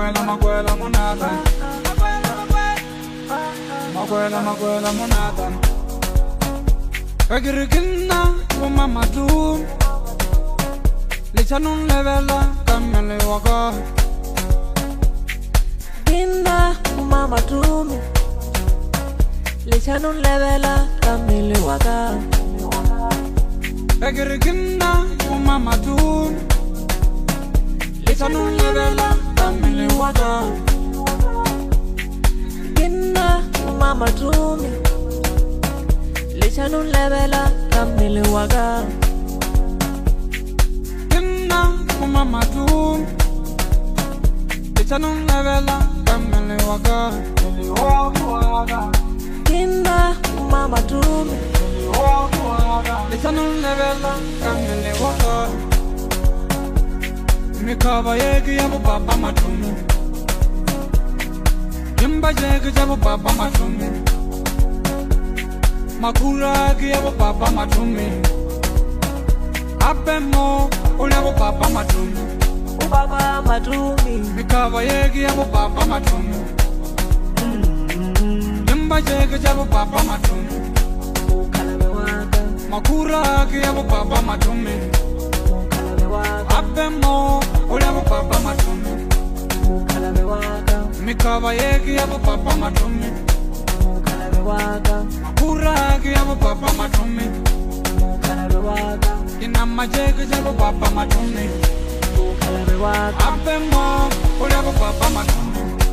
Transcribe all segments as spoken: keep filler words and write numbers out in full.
Makwela, makwela, monata. Makwela, makwela, monata. Kagirikina, mama tu. Lichanun levela, kamele waka. Kinda, mama tu. Lichanun levela, kamele waka. Kagirikina, mama tu. Lichanun levela, kamele waka. Kinda, mama tu. Lichanun levela, kamele waka. Kinda, mama tu. Lichanun levela, kamele waka. Kinda, mama tu. Lichanun levela, kamele waka. Mikaba yegi yabu papa matumu. Jimba yegi yabu papa matumu. Makura yegi yabu papa matumu. Apemo ule yabu papa matumu. Papa matumi. Mikaba yegi yabu papa matumu. Jimba yegi yabu papa matumu. Kalabe waka. Makura yegi yabu papa matumu. Kalabe waka. Apemo ule yabu papa matumu. Kalabe waka. Mikaba yegi yabu papa matumu. Kalabe waka. Makura yegi yabu papa matumu. Kalabe waka. Ina majegi yabu papa matumu. Kalabe waka. Apemo ule yabu papa matumu.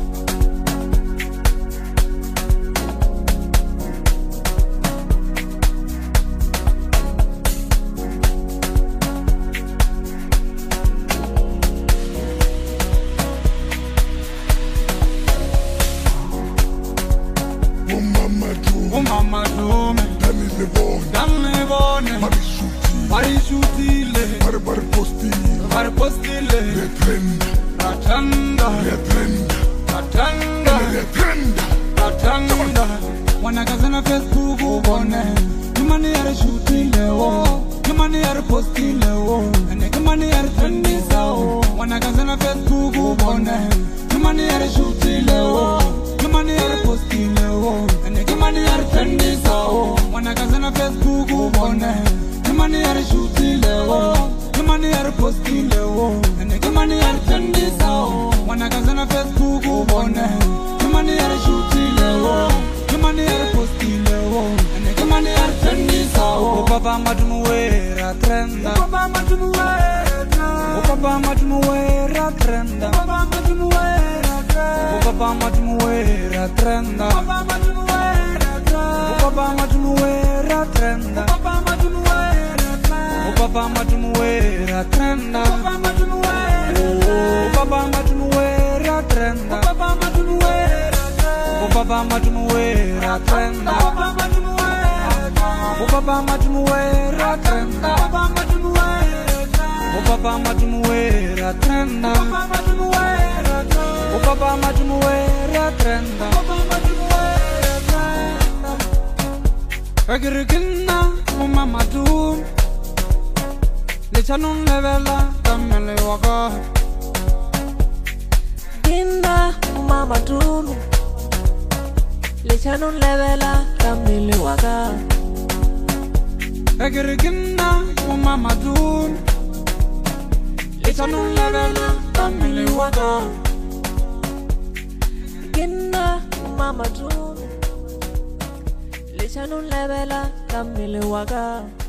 Umama dume, danne bone, parishutile, parpostile, ratanda, ratanda, ratanda. Wanakazana Facebook ubone, kimani yare shutile wo, kimani yare postile wo, ene kimani yare trendisa wo. Wanakazana Facebook ubone, kimani yare shutile wo, kimani yare postile wo, ene kimani yare trendisa wo. Wanakazana Facebook ubone, kimani yare shutile wo, kimani yare postile wo, ene kimani yare trendisa wo. Wanakazana Facebook ubone, kimani yare shutile wo, kimani yare postile wo, ene kimani yare trendisa wo. Papa matumuwera trenda, papa matumuwera, papa matumuwera trenda, papa matumuwera trenda, papa matumuwera trenda, papa matumuwera trenda, papa matumuwera trenda, papa matumuwera trenda, papa matumuwera trenda, papa matumuwera, papa matumuwera trenda, papa matumuwera trenda, papa matumuwera trenda, papa matumuwera, papa matumuwera trenda, papa matumuwera, papa matumuwera trenda, papa matumuwera, papa matumuwera trenda, papa matumuwera trenda. Kagirikina mama tu, lichanun levela kamele waka. Kinda, mama tu. Lichanun levela, kamele waka. Kagirikina mama tu, lichanun levela kamele waka. Kinda, mama tu. Lichanun levela, kamele waka.